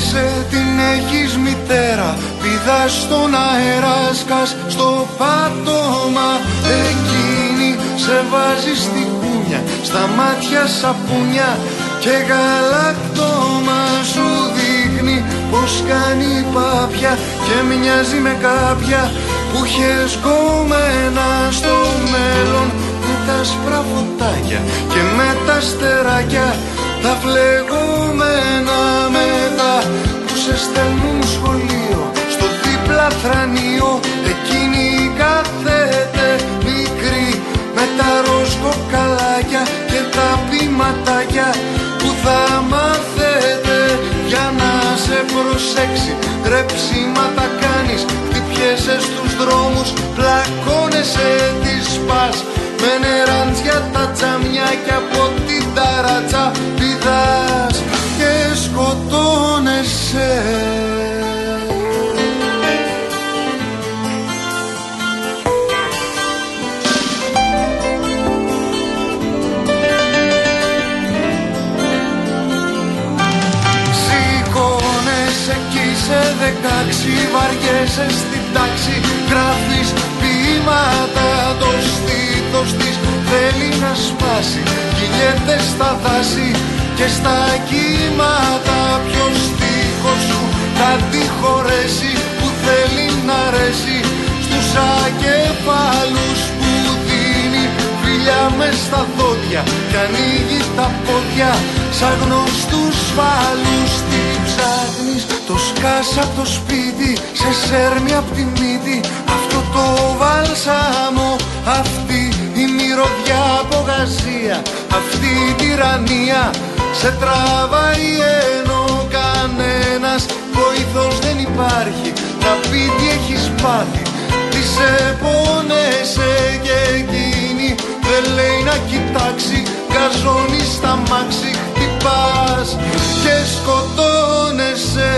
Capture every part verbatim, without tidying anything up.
Σκέφτεσαι την έχεις μητέρα, πηδάς στον αέρα, σκάς στο πάτωμα. Εκείνη σε βάζει στη κούνια, στα μάτια σαπούνια και γαλακτόμα. Σου δείχνει πως κάνει πάπια και μοιάζει με κάποια που είχες γκόμενα. Στο μέλλον με τα άσπρα φωτάκια και με τα στεράκια τα φλεγόμενα. Μετά που σε στέλνουν σχολείο, στο δίπλα θρανείο, εκείνη κάθεται μικρή με τα ροζ κοκαλάκια και τα πηματάκια που θα μάθετε για να σε προσέξει. Ρεψίματα κάνεις, χτυπιέσαι στους δρόμους, πλακώνεσαι, τις πας με νεράντζια τα τζαμιά και από την ταράτσα πηδάς και σκοτώνεσαι. Σηκώνεσαι κι είσαι δεκάξι, βαριέσαι στην τάξη, γράφεις ποίηματα, το στήθος της θέλει να σπάσει. Κυλιέται στα δάση και στα κύματα. Ποιος στίχος σου θα τη χωρέσει, που θέλει να αρέσει στους ακεφάλους που δίνει φιλιά μες στα δόντια κι ανοίγει τα πόδια σαν γνωστούς φάλους. Τι ψάχνεις, το σκάς απ' το σπίτι, σε σέρνει απ' τη μύτη αυτό το βάλσαμο, αυτή η μυρωδιά από γαζία, αυτή η τυραννία σε τραβάει ενώ κανένας βοηθός δεν υπάρχει να πει τι έχεις πάθει. Τι σε πόνεσαι και εκείνη δεν λέει να κοιτάξει, γκαζώνει στα μάξι, χτυπάς και σκοτώνεσαι.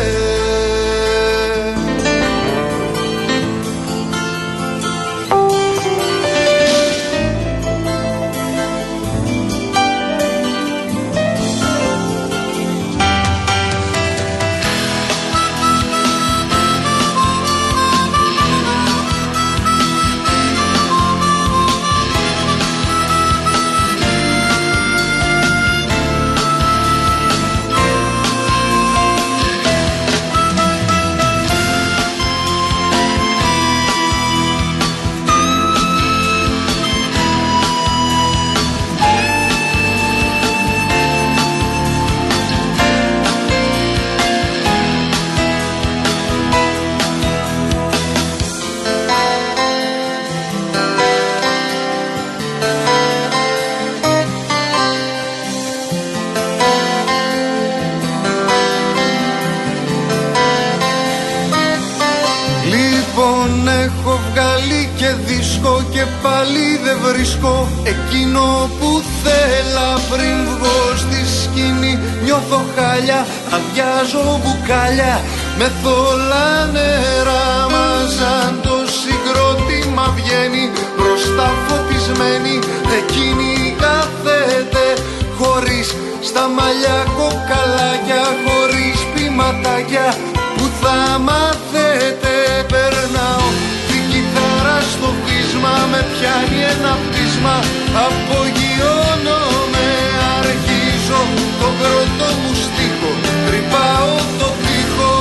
Και πάλι δεν βρίσκω εκείνο που θέλα. Πριν βγω στη σκηνή νιώθω χάλια, αδειάζω μπουκάλια με θολά νερά. Μα σαν το συγκρότημα βγαίνει μπροστά φωτισμένη, εκείνη κάθεται χωρίς στα μαλλιά κοκαλάκια, χωρίς πηματάκια που θα μάθετε. Περνάω την κιθάρα στο βίσμα, με πιάνει ένα πτήσμα, απογειώνομαι, αρχίζω τον πρώτο μου στίχο, τρυπάω το τοίχο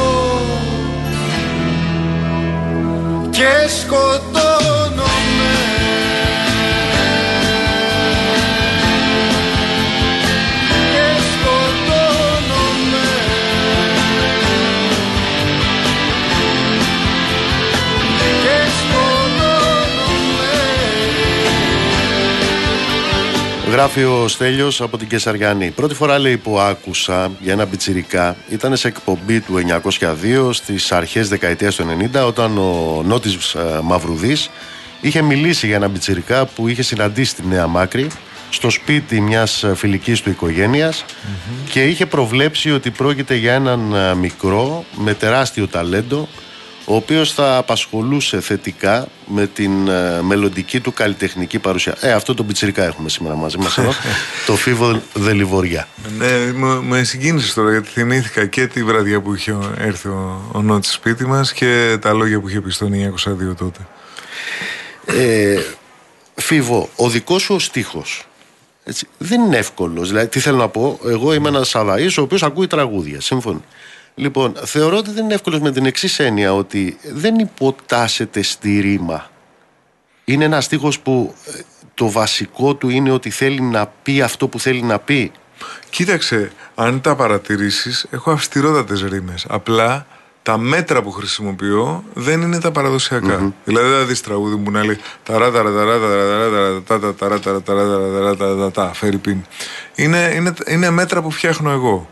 και σκοτώνομαι. Γράφει ο Στέλιος από την Κεσαριανή. Πρώτη φορά, λέει, που άκουσα για ένα πιτσιρικά ήταν σε εκπομπή του εννιακόσια δύο στις αρχές δεκαετίας του ενενήντα, όταν ο Νότης Μαυρουδής είχε μιλήσει για ένα πιτσιρικά που είχε συναντήσει στη Νέα Μάκρη στο σπίτι μιας φιλικής του οικογένειας mm-hmm. και είχε προβλέψει ότι πρόκειται για έναν μικρό με τεράστιο ταλέντο, ο οποίος θα απασχολούσε θετικά με την ε, μελλοντική του καλλιτεχνική παρουσία. Ε, αυτό το πιτσιρικά έχουμε σήμερα μαζί μας εδώ, το Φίβο Δελιβοριά. Ναι, με συγκίνησε τώρα, γιατί θυμήθηκα και τη βραδιά που είχε έρθει ο, ο Νότης σπίτι μας και τα λόγια που είχε πει στο εννιακόσια δύο τότε. Ε, Φίβο, ο δικός σου ο στίχος, έτσι, δεν είναι εύκολος. Δηλαδή, τι θέλω να πω, εγώ είμαι ένας Σαβαής ο οποίος ακούει τραγούδια, σύμφωνοι. Λοιπόν, θεωρώ ότι δεν είναι εύκολος με την εξής έννοια, ότι δεν υποτάσσεται στη ρήμα. Είναι ένας στίχος που το βασικό του είναι ότι θέλει να πει αυτό που θέλει να πει. Κοίταξε, αν τα παρατηρήσεις, έχω αυστηρότατες ρήμες. Απλά τα μέτρα που χρησιμοποιώ δεν είναι τα παραδοσιακά. Mm-hmm. Δηλαδή δεν θα δεις τραγούδι μου να λέει ταρά ταρά ταρά ταρά ταρά ταρά ταρά ταρά ταρά φέρει πίν. Είναι μέτρα που φτιάχνω εγώ.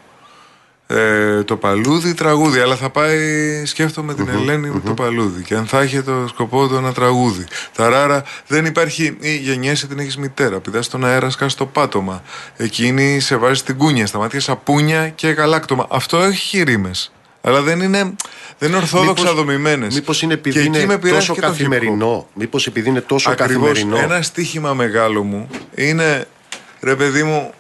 Ε, το παλούδι τραγούδι, αλλά θα πάει, σκέφτομαι την mm-hmm, Ελένη mm-hmm. το παλούδι και αν θα έχει το σκοπό του ένα τραγούδι. Ταράρα, δεν υπάρχει, ή γεννιέσαι την έχεις μητέρα, πηδάς στον αέρα, σκάς το πάτωμα, εκείνη σε βάζει στην κούνια, στα μάτια σαπούνια και γαλάκτωμα. Αυτό έχει ρήμες, αλλά δεν είναι, δεν είναι ορθόδοξα μήπως, δομημένες. Μήπως είναι επειδή είναι τόσο καθημερινό, μήπως επειδή είναι τόσο Ακριβώς, καθημερινό. Ένα στοίχημα μεγάλο μου είναι, ρε παιδί μου,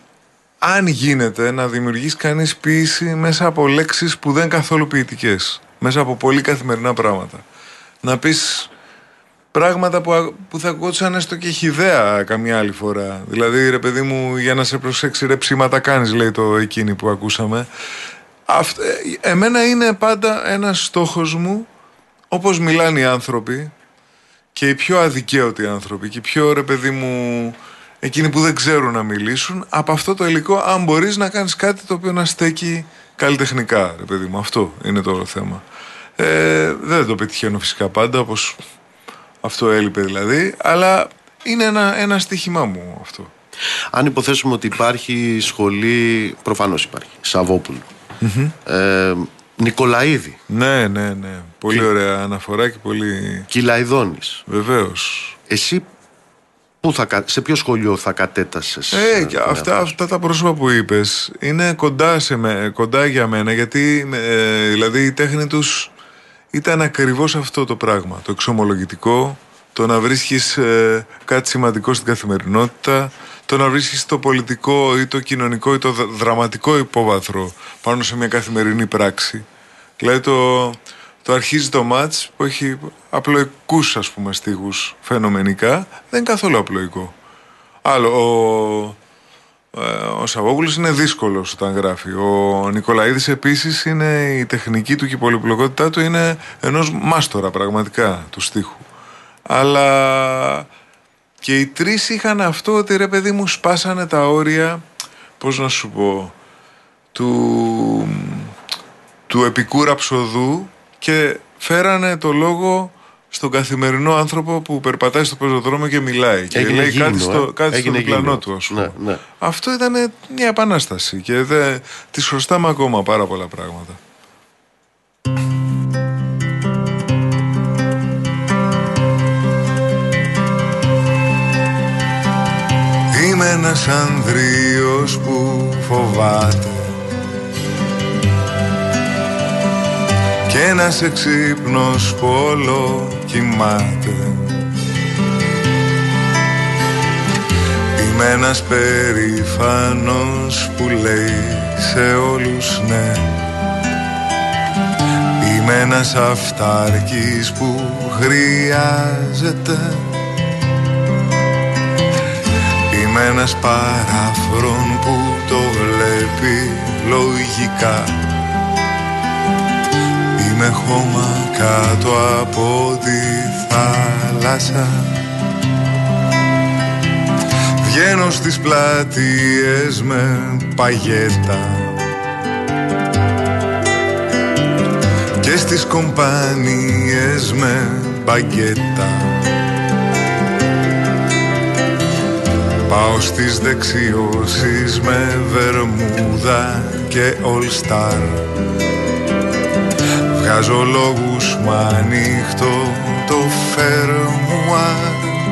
αν γίνεται να δημιουργείς κανείς ποίηση μέσα από λέξεις που δεν είναι καθόλου ποιητικές, μέσα από πολύ καθημερινά πράγματα. Να πεις πράγματα που, που θα ακούσαν έστω και χυδαία καμιά άλλη φορά. Δηλαδή, ρε παιδί μου, για να σε προσέξει, ρε ψήματα κάνεις, λέει το εκείνη που ακούσαμε. Αυτ, ε, εμένα είναι πάντα ένας στόχος μου, όπως μιλάνε οι άνθρωποι και οι πιο αδικαίωτοι άνθρωποι και οι πιο, ρε παιδί μου, εκείνοι που δεν ξέρουν να μιλήσουν, από αυτό το υλικό, αν μπορείς να κάνεις κάτι το οποίο να στέκει καλλιτεχνικά, ρε παιδί μου. Αυτό είναι το θέμα. Ε, δεν το πετυχαίνω φυσικά πάντα, όπως αυτό έλειπε δηλαδή, αλλά είναι ένα, ένα στοίχημά μου αυτό. Αν υποθέσουμε ότι υπάρχει σχολή, προφανώς υπάρχει, Σαββόπουλου, mm-hmm. ε, Νικολαίδη. Ναι, ναι, ναι. Πολύ Κι... ωραία αναφορά και πολύ... Κυλαϊδόνης. Βεβαίως. Εσύ πού θα, σε ποιο σχολείο θα κατέτασες? Ε, και αυτά, αυτά τα πρόσωπα που είπες είναι κοντά, σε με, κοντά για μένα, γιατί ε, δηλαδή η τέχνη τους ήταν ακριβώς αυτό το πράγμα. Το εξομολογητικό, το να βρίσκεις ε, κάτι σημαντικό στην καθημερινότητα, το να βρίσκεις το πολιτικό ή το κοινωνικό ή το δραματικό υπόβαθρο πάνω σε μια καθημερινή πράξη. Δηλαδή το... Το αρχίζει το μάτς που έχει απλοϊκούς, ας πούμε, στίχους φαινομενικά, δεν είναι καθόλου απλοϊκό. Άλλο, ο, ο Σαββόπουλος είναι δύσκολος όταν γράφει. Ο Νικολαίδης επίσης είναι, η τεχνική του και η πολυπλοκότητά του είναι ενός μάστορα πραγματικά του στίχου. Αλλά και οι τρεις είχαν αυτό ότι, ρε παιδί μου, σπάσανε τα όρια, πώς να σου πω, του, του επικού ραψοδού και φέρανε το λόγο στον καθημερινό άνθρωπο που περπατάει στο πεζοδρόμιο και μιλάει και έγινε λέει γύμνο, κάτι στο, κάτι στο διπλανό του, ας πούμε. Ναι, ναι. Αυτό ήταν μια επανάσταση και δε, τη χρωστάμε ακόμα πάρα πολλά πράγματα. Είμαι ένας ανδρείος που φοβάται και ένας εξύπνος που όλο κοιμάται. Είμαι ένας περήφανος που λέει σε όλους ναι. Είμαι ένας αυτάρκης που χρειάζεται. Είμαι ένας παράφρον που το βλέπει λογικά. Είμαι χώμα κάτω από τη θάλασσα. Βγαίνω στις πλατείες με παγέτα και στις κομπάνιες με μπαγκέτα. Πάω στις δεξιώσεις με βερμούδα και all star. Βγάζω λόγους μ' ανοιχτό το φερμουάρ.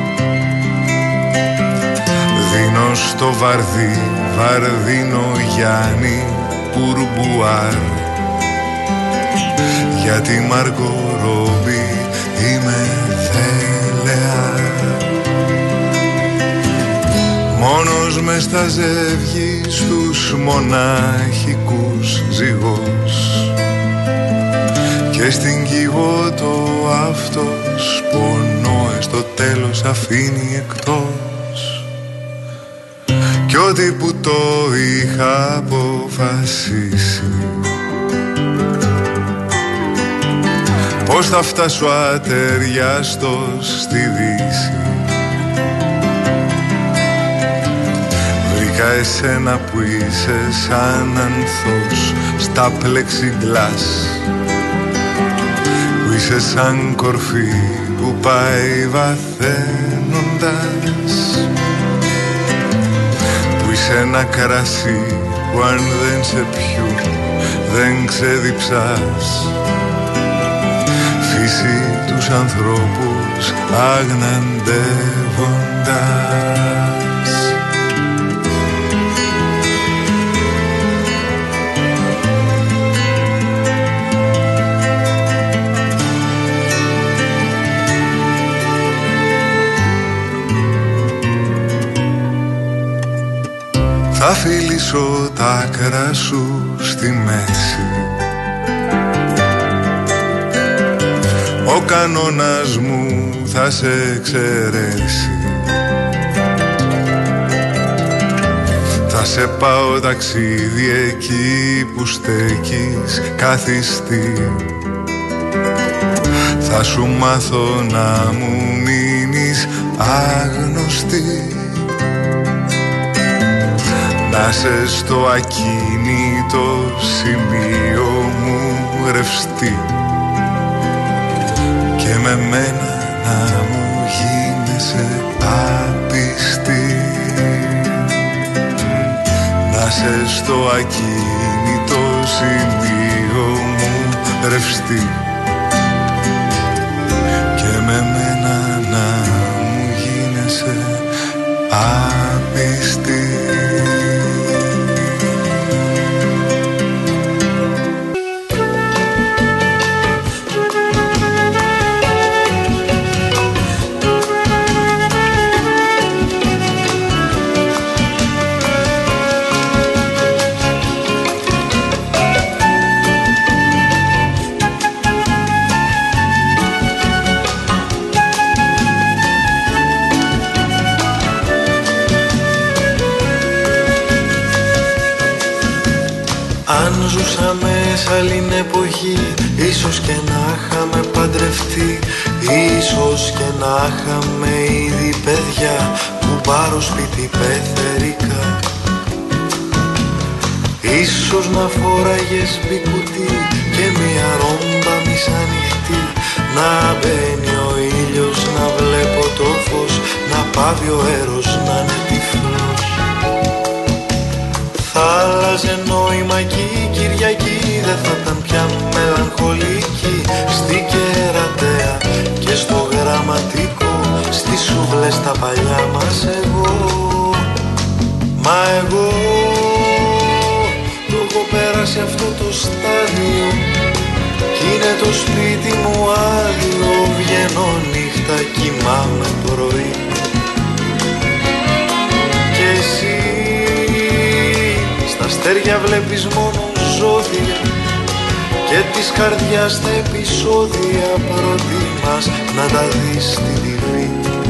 Δίνω στο βαρδί, βαρδίνο Γιάννη Πουρμπουάρ. Για τη Μάργκο Ρόμπι είμαι θέλεα. Μόνος μες στα ζεύγη στους μονάχικους ζυγός και στην Κιβώτο αυτός πονόε στο τέλος αφήνει εκτός. Κι ό,τι που το είχα αποφασίσει, πως θα φτάσω ατεριάστος στη Δύση, βρήκα εσένα που είσαι σαν ανθός στα πλεξιγκλάς, που είσαι σαν κορφή που πάει βαθαίνοντας, που είσαι ένα κρασί που αν δεν σε πιούν δεν ξεδιψάς, φύση τους ανθρώπους αγναντεύοντας. Θα φιλήσω τα άκρα σου στη μέση, ο κανόνας μου θα σε εξαιρέσει. Θα σε πάω ταξίδι εκεί που στέκεις καθιστή, θα σου μάθω να μου μείνεις άγνωστη, να σε στο ακίνητο σημείο μου ρευστή και με μένα να μου γίνεσαι άπιστη, να σε στο ακίνητο σημείο μου ρευστή και με μένα να μου γίνεσαι άπιστη. Σ' άλλη εποχή, ίσως και να είχαμε παντρευτεί, ίσως και να είχαμε ήδη παιδιά, κουμπάρο σπίτι πεθερικά. Ίσως να φοράγες μπικουτί και μια ρόμπα μισανοιχτή, να μπαίνει ο ήλιος, να βλέπω το φως, να πάβει ο έρος, να είναι τυφλός. Θα άλλαζε νόημα κι η Κυριακή, δεν θα ήταν πια μελαγχολική. Στη Κερατέα και στο Γραμματικό, στις σούβλες τα παλιά μας εγώ. Μα εγώ το έχω πέρασει αυτό το στάδιο κι είναι το σπίτι μου άδειο. Βγαίνω νύχτα, κοιμάμαι πρωί και εσύ στα αστέρια βλέπεις μόνο ζώδια και της καρδιάς τα επεισόδια προτιμάς να τα δεις στη τι βι.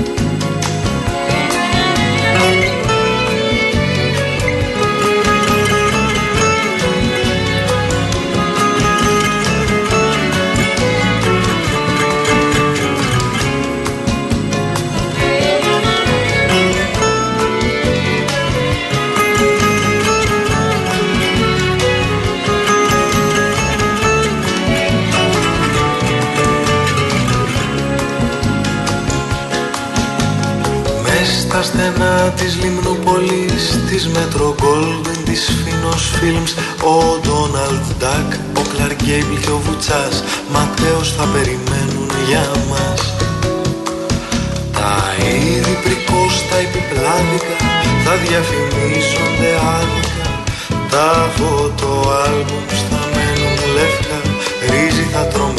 Στα στενά της Λιμνούπολης, της Μέτρο Γκόλντεν, της Φίνος Φιλμς, ο Ντόναλντ Ντακ, ο Κλαρκ Γκέιμπλ και ο Βουτσάς Ματέος θα περιμένουν για μας. Τα είδη πρικός, τα επιπλάδικα θα διαφημίζονται άδικα, τα φωτοάλμπουμς θα μένουν λεύκα, ρύζι θα τρομ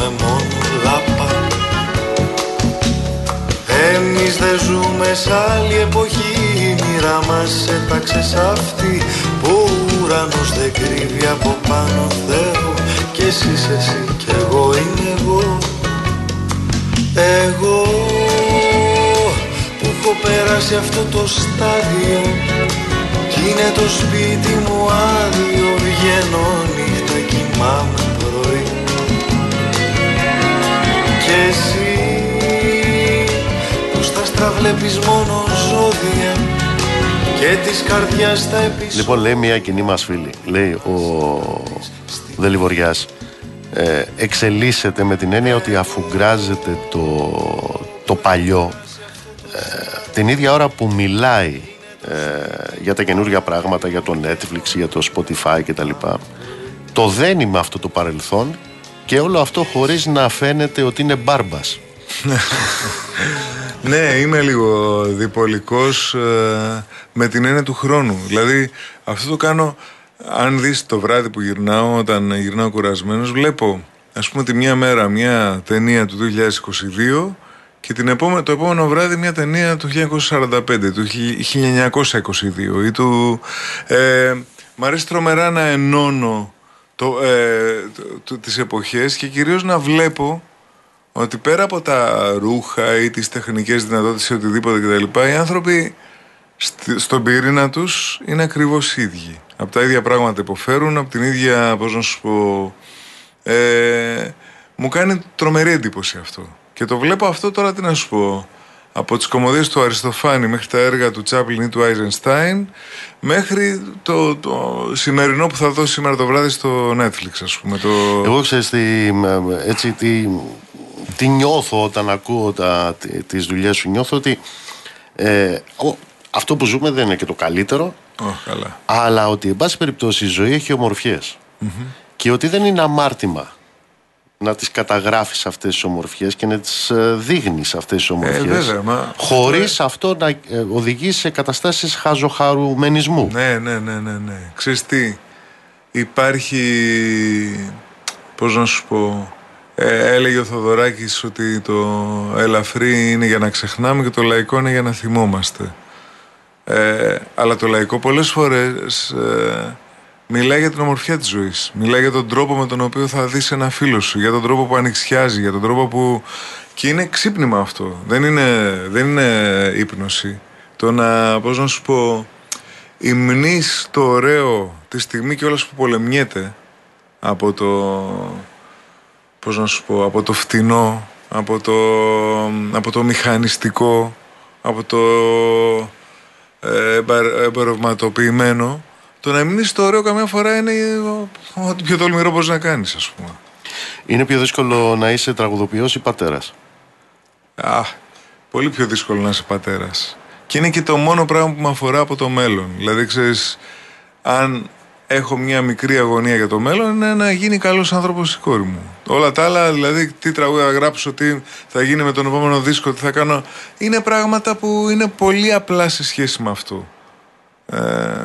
σ' άλλη εποχή η μοίρα μας έταξε σ' αυτή που ο ουρανός δεν κρύβει από πάνω Θεό. Κι εσύ είσαι εσύ κι εγώ είμαι εγώ. Εγώ που έχω πέρασει αυτό το στάδιο κι είναι το σπίτι μου άδειο. Βγαίνω νύχτα, κοιμάμαι πρωί. Κι εσύ που στα άστρα βλέπεις μόνο ζώδια και της καρδιάς τα επεισόδια. Λοιπόν, λέει μια κοινή μας φίλη, λέει ο Δελιβοριάς, ε, εξελίσσεται με την έννοια ότι αφουγκράζεται το, το παλιό ε, την ίδια ώρα που μιλάει ε, για τα καινούργια πράγματα, για το Netflix, για το Spotify κτλ. Το δένει με αυτό το παρελθόν και όλο αυτό χωρίς να φαίνεται ότι είναι μπάρμπας. Ναι, είμαι λίγο διπολικός ε, με την έννοια του χρόνου. Δηλαδή αυτό το κάνω. Αν δεις το βράδυ που γυρνάω, όταν γυρνάω κουρασμένος, βλέπω ας πούμε τη μια μέρα μια ταινία του δύο χιλιάδες είκοσι δύο και την επόμε- το επόμενο βράδυ μια ταινία του χίλια εννιακόσια σαράντα πέντε, του χίλια εννιακόσια είκοσι δύο ή του... Ε, μ' αρέσει τρομερά να ενώνω το, ε, το, το, τις εποχές και κυρίως να βλέπω ότι πέρα από τα ρούχα ή τις τεχνικές δυνατότητες ή οτιδήποτε κτλ, οι άνθρωποι στη, στον πυρήνα τους είναι ακριβώς ίδιοι. Από τα ίδια πράγματα υποφέρουν, από την ίδια, πώς να σου πω, ε, μου κάνει τρομερή εντύπωση αυτό. Και το βλέπω αυτό τώρα, τι να σου πω, από τις κωμωδίες του Αριστοφάνη μέχρι τα έργα του Τσάπλιν ή του Άιζενστάιν, μέχρι το, το σημερινό που θα δω σήμερα το βράδυ στο Netflix, ας πούμε. Το... Εγώ ξέρεις τι, έτσι, τι, τι νιώθω όταν ακούω τα, τις δουλειές σου. Νιώθω ότι ε, ο, αυτό που ζούμε δεν είναι και το καλύτερο. Oh, καλά. Αλλά ότι εν πάση περιπτώσει η ζωή έχει ομορφιές mm-hmm. και ότι δεν είναι αμάρτημα να τις καταγράφεις αυτές τις ομορφιές και να τις δείχνεις αυτές τις ομορφιές ε, βέβαια, μα... χωρίς αυτό να οδηγεί σε καταστάσεις χαζοχαρουμενισμού. Ναι, ναι, ναι, ναι, ναι. Ξέρεις τι, υπάρχει, πώς να σου πω, ε, έλεγε ο Θοδωράκης ότι το ελαφρύ είναι για να ξεχνάμε και το λαϊκό είναι για να θυμόμαστε. Ε, αλλά το λαϊκό πολλές φορές ε, μιλάει για την ομορφιά της ζωής. Μιλάει για τον τρόπο με τον οποίο θα δεις ένα φίλο σου, για τον τρόπο που ανοιξιάζει, για τον τρόπο που... Και είναι ξύπνημα αυτό. Δεν είναι, δεν είναι ύπνωση. Το να, πώς να σου πω, υμνείς το ωραίο τη στιγμή κιόλας που πολεμιέται από το... Πώς να σου πω, από το φτηνό, από το, από το μηχανιστικό, από το... εμπορευματοποιημένο. Το να μην είσαι το ωραίο καμιά φορά είναι ό,τι πιο τολμηρό μπορείς να κάνεις, ας πούμε. Είναι πιο δύσκολο να είσαι τραγουδοποιός ή πατέρας? Α, πολύ πιο δύσκολο να είσαι πατέρας. Και είναι και το μόνο πράγμα που με αφορά από το μέλλον. Δηλαδή, ξέρεις, αν έχω μια μικρή αγωνία για το μέλλον, είναι να γίνει καλός άνθρωπος η κόρη μου. Όλα τα άλλα, δηλαδή, τι τραγούδια θα γράψω, τι θα γίνει με τον επόμενο δίσκο, τι θα κάνω, είναι πράγματα που είναι πολύ απλά σε σχέση με αυτό. Ε,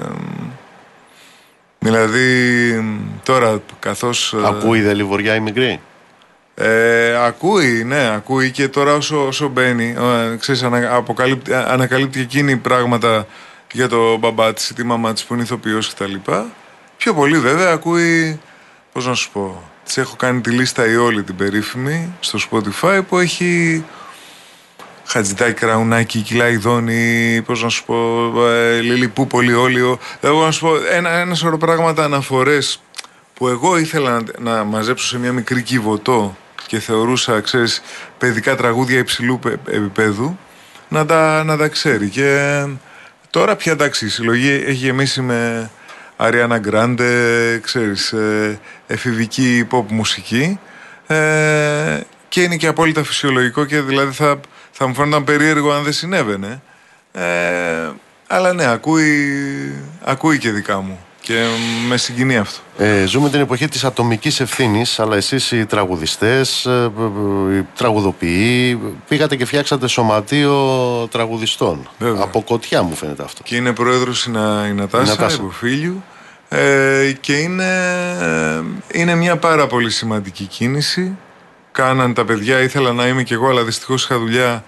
δηλαδή, τώρα καθώς... Ακούει δε Λιβωριά η μικρή? Ε, ακούει, ναι, ακούει και τώρα όσο, όσο μπαίνει, ε, ξέρεις, ανα, αποκαλύπτει, ανακαλύπτει εκείνη πράγματα για το μπαμπά της ή τη μαμά της που είναι ηθοποιός κτλ. Πιο πολύ βέβαια ακούει, πώς να σου πω, της έχω κάνει τη λίστα η όλη την περίφημη στο Spotify που έχει Χατζητάκι, Κραουνάκι, Κυλαϊδόνη, πώς να σου πω, ε, Λιλιπούπολη, Όλιο. Δηλαδή, να σου πω ένα, ένα σωρό πράγματα, αναφορές που εγώ ήθελα να, να μαζέψω σε μια μικρή Κιβωτό και θεωρούσα, ξέρεις, παιδικά τραγούδια υψηλού επίπεδου, να τα, να τα ξέρει. Και τώρα πια εντάξει, η συλλογή έχει γεμίσει με Αριάνα Γκράντε, ξέρεις, ε, εφηβική pop μουσική, ε, και είναι και απόλυτα φυσιολογικό και δηλαδή θα, θα μου φαίνονταν περίεργο αν δεν συνέβαινε. Ε, αλλά ναι, ακούει, ακούει και δικά μου. Και με συγκινεί αυτό. Ε, ζούμε την εποχή της ατομικής ευθύνης, αλλά εσείς οι τραγουδιστές, οι τραγουδοποιοί, πήγατε και φτιάξατε σωματείο τραγουδιστών. Βέβαια. Από Κωτιά μου φαίνεται αυτό. Και είναι πρόεδρος η, Να, η Νατάσα, υποφίλιου. Ε, και είναι, είναι μια πάρα πολύ σημαντική κίνηση. Κάναν τα παιδιά, ήθελα να είμαι κι εγώ, αλλά δυστυχώς είχα δουλειά.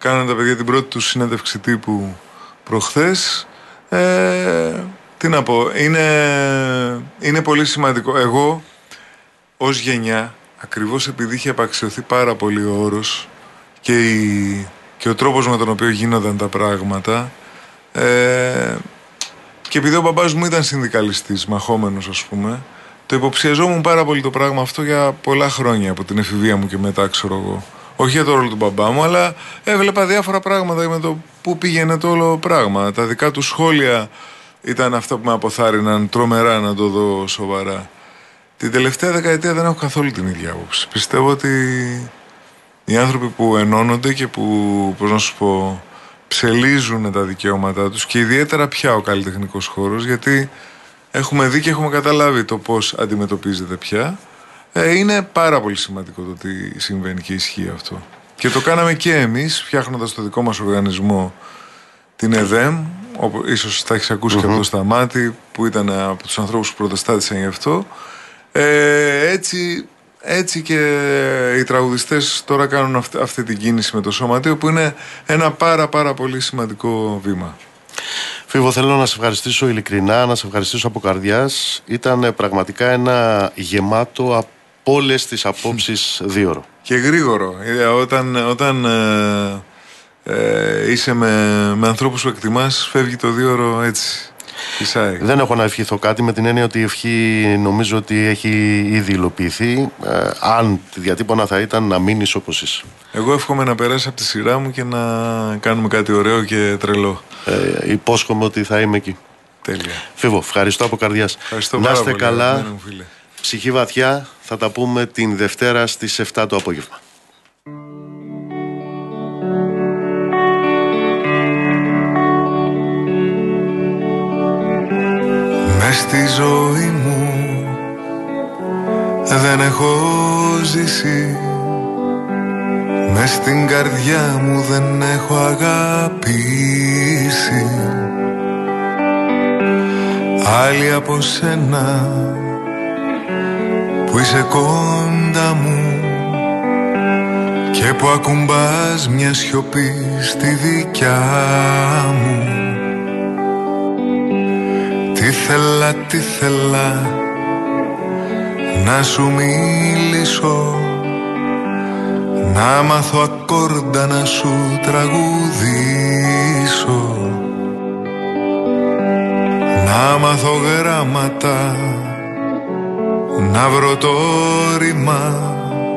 κάνανε τα παιδιά την πρώτη τους συνέντευξη τύπου προχθές. Ε, τι να πω, είναι, είναι πολύ σημαντικό. Εγώ ως γενιά, ακριβώς επειδή είχε απαξιωθεί πάρα πολύ ο όρος και, η, και ο τρόπος με τον οποίο γίνονταν τα πράγματα, ε, και επειδή ο μπαμπάς μου ήταν συνδικαλιστής, μαχόμενος ας πούμε, το υποψιαζόμουν πάρα πολύ το πράγμα αυτό για πολλά χρόνια, από την εφηβεία μου και μετά, ξέρω εγώ. Όχι για το ρόλο του μπαμπά μου, αλλά έβλεπα διάφορα πράγματα με το πού πήγαινε το όλο πράγμα. Τα δικά του σχόλια ήταν αυτά που με αποθάρρυναν τρομερά να το δω σοβαρά. Την τελευταία δεκαετία δεν έχω καθόλου την ίδια άποψη. Πιστεύω ότι οι άνθρωποι που ενώνονται και που, πώς να σου πω, ψελίζουν τα δικαιώματά τους, και ιδιαίτερα πια ο καλλιτεχνικός χώρος, γιατί έχουμε δει και έχουμε καταλάβει το πώς αντιμετωπίζεται πια, ε, είναι πάρα πολύ σημαντικό το τι συμβαίνει και ισχύει αυτό. Και το κάναμε και εμείς φτιάχνοντας το δικό μας οργανισμό, την ΕΔΕΜ, όπου ίσως τα έχεις ακούσει mm-hmm. και από το Σταμάτη, που ήταν από τους ανθρώπους που πρωτοστάτησαν γι' αυτό. Ε, έτσι, έτσι και οι τραγουδιστές τώρα κάνουν αυτή, αυτή την κίνηση με το Σωματείο, που είναι ένα πάρα πάρα πολύ σημαντικό βήμα. Φίβο, θέλω να σε ευχαριστήσω ειλικρινά, να σε ευχαριστήσω από καρδιάς. Ήταν πραγματικά ένα γεμάτο από όλες τις απόψεις δίωρο. Και γρήγορο. Όταν, όταν ε, ε, είσαι με, με ανθρώπους που εκτιμάς, φεύγει το δίωρο έτσι. Φυσάει. Δεν έχω να ευχηθώ κάτι, με την έννοια ότι η ευχή νομίζω ότι έχει ήδη υλοποιηθεί. Ε, αν τη διατύπωνα θα ήταν να μείνεις όπως είσαι. Εγώ εύχομαι να περάσει από τη σειρά μου και να κάνουμε κάτι ωραίο και τρελό. Ε, υπόσχομαι ότι θα είμαι εκεί. Τέλεια. Φίβο, ευχαριστώ από καρδιάς. Ευχαριστώ να είστε πολύ, καλά. μου, φίλε. Ψυχή βαθιά, θα τα πούμε την Δευτέρα στις εφτά το απόγευμα. Μες στη ζωή μου δεν έχω ζήσει, μες στην καρδιά μου δεν έχω αγαπήσει άλλη από σένα που είσαι κοντά μου και που ακουμπάς μια σιωπή στη δικιά μου. Τι θέλα, τι θέλα να σου μιλήσω, να μάθω ακόρντα να σου τραγουδήσω, να μάθω γράμματα, να βρω το ρήμα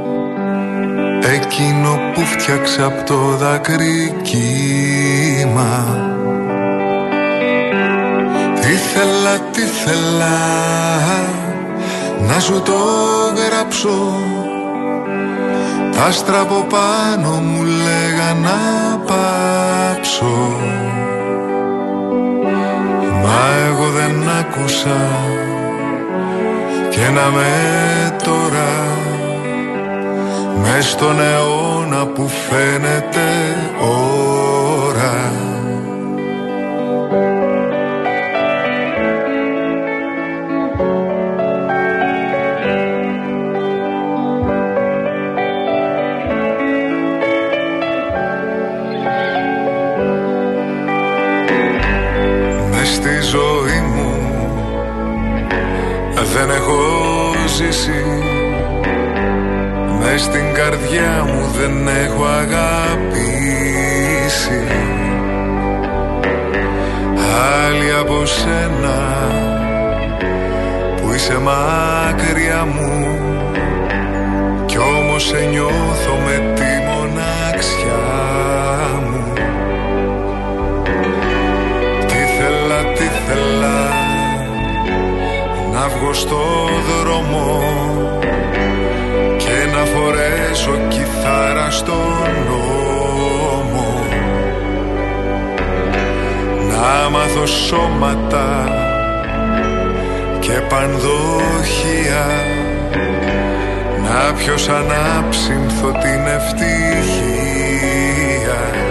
εκείνο που φτιάξε απ' το δάκρυ κύμα. Τι θέλα, τι θέλα να σου το γράψω, τα άστρα από πάνω μου λέγα να πάψω, μα εγώ δεν άκουσα και να με τώρα μες στον αιώνα που φαίνεται ώρα. Δεν έχω ζήσει, μες στην καρδιά μου δεν έχω αγαπήσει άλλη από σένα που είσαι μακριά μου κι όμως σε νιώθω με τη μοναξιά μου. Τι θέλα, τι θέλα να βγω στο δρόμο και να φορέσω κιθάρα στον νόμο, να μάθω σώματα και πανδοχεία, να πιω σαν άψυνθο την ευτυχία.